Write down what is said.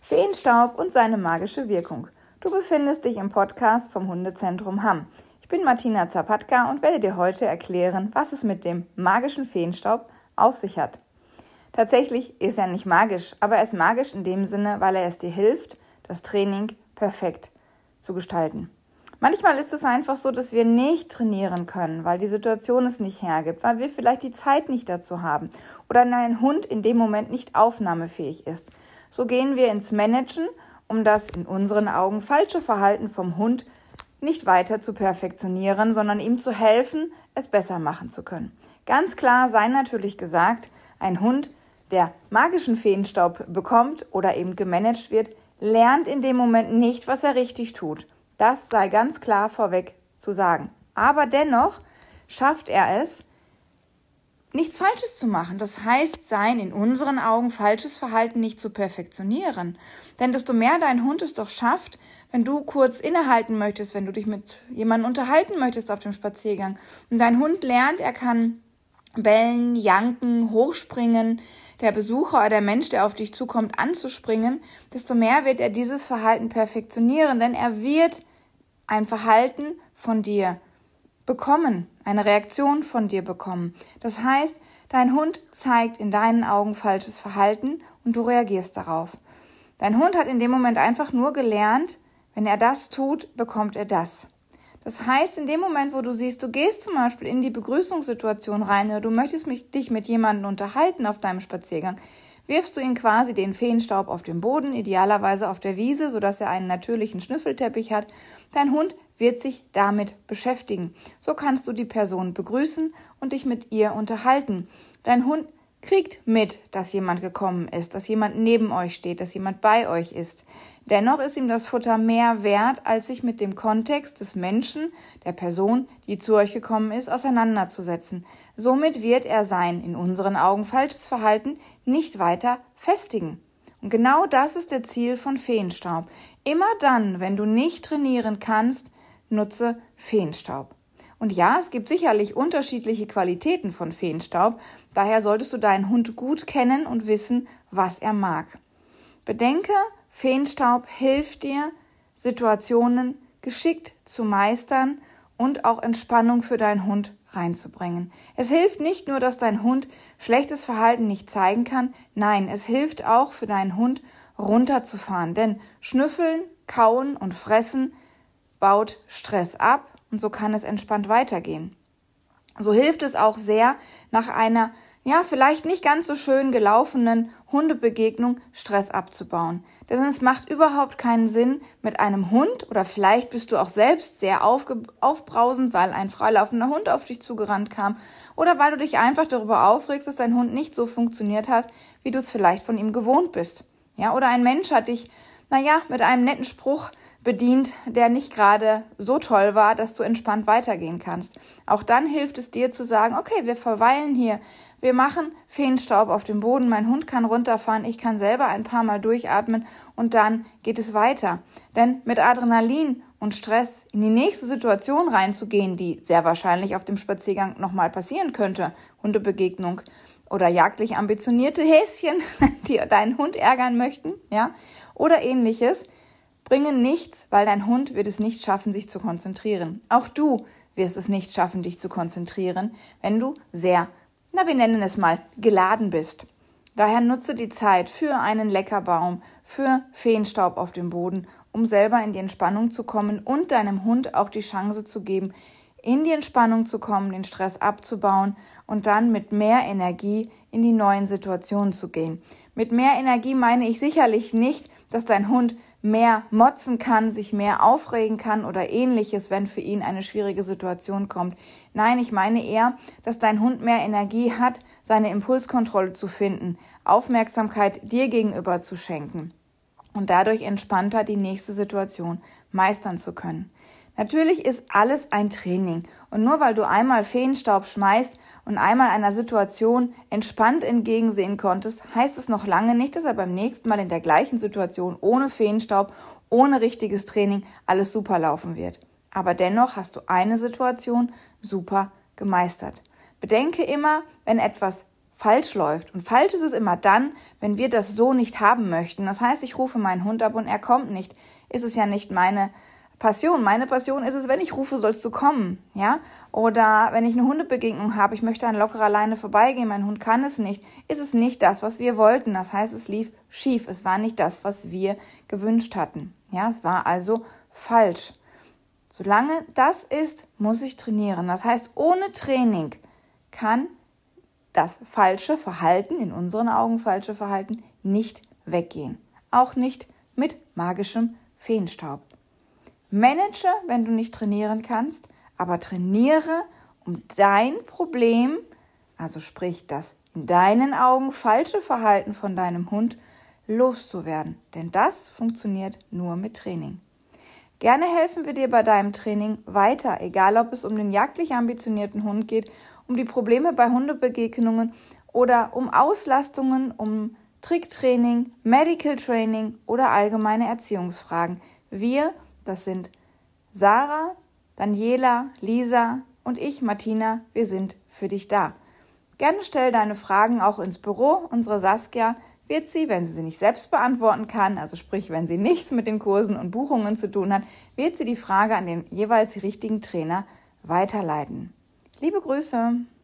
Feenstaub und seine magische Wirkung. Du befindest dich im Podcast vom Hundezentrum Hamm. Ich bin Martina Zapatka und werde dir heute erklären, was es mit dem magischen Feenstaub auf sich hat. Tatsächlich ist er nicht magisch, aber er ist magisch in dem Sinne, weil er es dir hilft, das Training perfekt zu gestalten. Manchmal ist es einfach so, dass wir nicht trainieren können, weil die Situation es nicht hergibt, weil wir vielleicht die Zeit nicht dazu haben oder ein Hund in dem Moment nicht aufnahmefähig ist. So gehen wir ins Managen, um das in unseren Augen falsche Verhalten vom Hund nicht weiter zu perfektionieren, sondern ihm zu helfen, es besser machen zu können. Ganz klar sei natürlich gesagt, ein Hund, der magischen Feenstaub bekommt oder eben gemanagt wird, lernt in dem Moment nicht, was er richtig tut. Das sei ganz klar vorweg zu sagen. Aber dennoch schafft er es, nichts Falsches zu machen. Das heißt, sein in unseren Augen falsches Verhalten nicht zu perfektionieren. Denn desto mehr dein Hund es doch schafft, wenn du kurz innehalten möchtest, wenn du dich mit jemandem unterhalten möchtest auf dem Spaziergang und dein Hund lernt, er kann bellen, janken, hochspringen, der Besucher oder der Mensch, der auf dich zukommt, anzuspringen, desto mehr wird er dieses Verhalten perfektionieren, denn er wird ein Verhalten von dir bekommen, eine Reaktion von dir bekommen. Das heißt, dein Hund zeigt in deinen Augen falsches Verhalten und du reagierst darauf. Dein Hund hat in dem Moment einfach nur gelernt, wenn er das tut, bekommt er das. Das heißt, in dem Moment, wo du siehst, du gehst zum Beispiel in die Begrüßungssituation rein oder du möchtest dich mit jemandem unterhalten auf deinem Spaziergang, wirfst du ihn quasi den Feenstaub auf den Boden, idealerweise auf der Wiese, sodass er einen natürlichen Schnüffelteppich hat. Dein Hund wird sich damit beschäftigen. So kannst du die Person begrüßen und dich mit ihr unterhalten. Dein Hund kriegt mit, dass jemand gekommen ist, dass jemand neben euch steht, dass jemand bei euch ist. Dennoch ist ihm das Futter mehr wert, als sich mit dem Kontext des Menschen, der Person, die zu euch gekommen ist, auseinanderzusetzen. Somit wird er sein, in unseren Augen falsches Verhalten, nicht weiter festigen. Und genau das ist der Ziel von Feenstaub. Immer dann, wenn du nicht trainieren kannst, nutze Feenstaub. Und ja, es gibt sicherlich unterschiedliche Qualitäten von Feenstaub, daher solltest du deinen Hund gut kennen und wissen, was er mag. Bedenke, Feenstaub hilft dir, Situationen geschickt zu meistern und auch Entspannung für deinen Hund reinzubringen. Es hilft nicht nur, dass dein Hund schlechtes Verhalten nicht zeigen kann, nein, es hilft auch für deinen Hund runterzufahren, denn Schnüffeln, Kauen und Fressen baut Stress ab und so kann es entspannt weitergehen. So hilft es auch sehr, nach einer vielleicht nicht ganz so schön gelaufenen Hundebegegnung Stress abzubauen. Denn es macht überhaupt keinen Sinn, mit einem Hund, oder vielleicht bist du auch selbst sehr aufbrausend, weil ein freilaufender Hund auf dich zugerannt kam, oder weil du dich einfach darüber aufregst, dass dein Hund nicht so funktioniert hat, wie du es vielleicht von ihm gewohnt bist. Ja, oder ein Mensch hat dich, mit einem netten Spruch bedient, der nicht gerade so toll war, dass du entspannt weitergehen kannst. Auch dann hilft es dir zu sagen, okay, wir verweilen hier, wir machen Feenstaub auf dem Boden, mein Hund kann runterfahren, ich kann selber ein paar Mal durchatmen und dann geht es weiter. Denn mit Adrenalin und Stress in die nächste Situation reinzugehen, die sehr wahrscheinlich auf dem Spaziergang nochmal passieren könnte, Hundebegegnung oder jagdlich ambitionierte Häschen, die deinen Hund ärgern möchten, oder ähnliches, bringen nichts, weil dein Hund wird es nicht schaffen, sich zu konzentrieren. Auch du wirst es nicht schaffen, dich zu konzentrieren, wenn du sehr, wir nennen es mal, geladen bist. Daher nutze die Zeit für einen Leckerbaum, für Feenstaub auf dem Boden, um selber in die Entspannung zu kommen und deinem Hund auch die Chance zu geben, in die Entspannung zu kommen, den Stress abzubauen und dann mit mehr Energie in die neuen Situationen zu gehen. Mit mehr Energie meine ich sicherlich nicht, dass dein Hund mehr motzen kann, sich mehr aufregen kann oder ähnliches, wenn für ihn eine schwierige Situation kommt. Nein, ich meine eher, dass dein Hund mehr Energie hat, seine Impulskontrolle zu finden, Aufmerksamkeit dir gegenüber zu schenken und dadurch entspannter die nächste Situation meistern zu können. Natürlich ist alles ein Training und nur weil du einmal Feenstaub schmeißt und einmal einer Situation entspannt entgegensehen konntest, heißt es noch lange nicht, dass er beim nächsten Mal in der gleichen Situation ohne Feenstaub, ohne richtiges Training alles super laufen wird. Aber dennoch hast du eine Situation super gemeistert. Bedenke immer, wenn etwas falsch läuft. Und falsch ist es immer dann, wenn wir das so nicht haben möchten. Das heißt, ich rufe meinen Hund ab und er kommt nicht. Ist es ja nicht meine Passion. Meine Passion ist es, wenn ich rufe, sollst du kommen. Ja? Oder wenn ich eine Hundebegegnung habe, ich möchte an locker alleine vorbeigehen, mein Hund kann es nicht, ist es nicht das, was wir wollten. Das heißt, es lief schief. Es war nicht das, was wir gewünscht hatten. Ja, es war also falsch. Solange das ist, muss ich trainieren. Das heißt, ohne Training kann das falsche Verhalten, in unseren Augen falsche Verhalten, nicht weggehen. Auch nicht mit magischem Feenstaub. Manage, wenn du nicht trainieren kannst, aber trainiere, um dein Problem, also sprich das in deinen Augen falsche Verhalten von deinem Hund, loszuwerden. Denn das funktioniert nur mit Training. Gerne helfen wir dir bei deinem Training weiter, egal ob es um den jagdlich ambitionierten Hund geht, um die Probleme bei Hundebegegnungen oder um Auslastungen, um Tricktraining, Medical Training oder allgemeine Erziehungsfragen. Wir, das sind Sarah, Daniela, Lisa und ich, Martina, wir sind für dich da. Gerne stell deine Fragen auch ins Büro. Unsere Saskia wird sie, wenn sie sie nicht selbst beantworten kann, also sprich, wenn sie nichts mit den Kursen und Buchungen zu tun hat, wird sie die Frage an den jeweils richtigen Trainer weiterleiten. Liebe Grüße!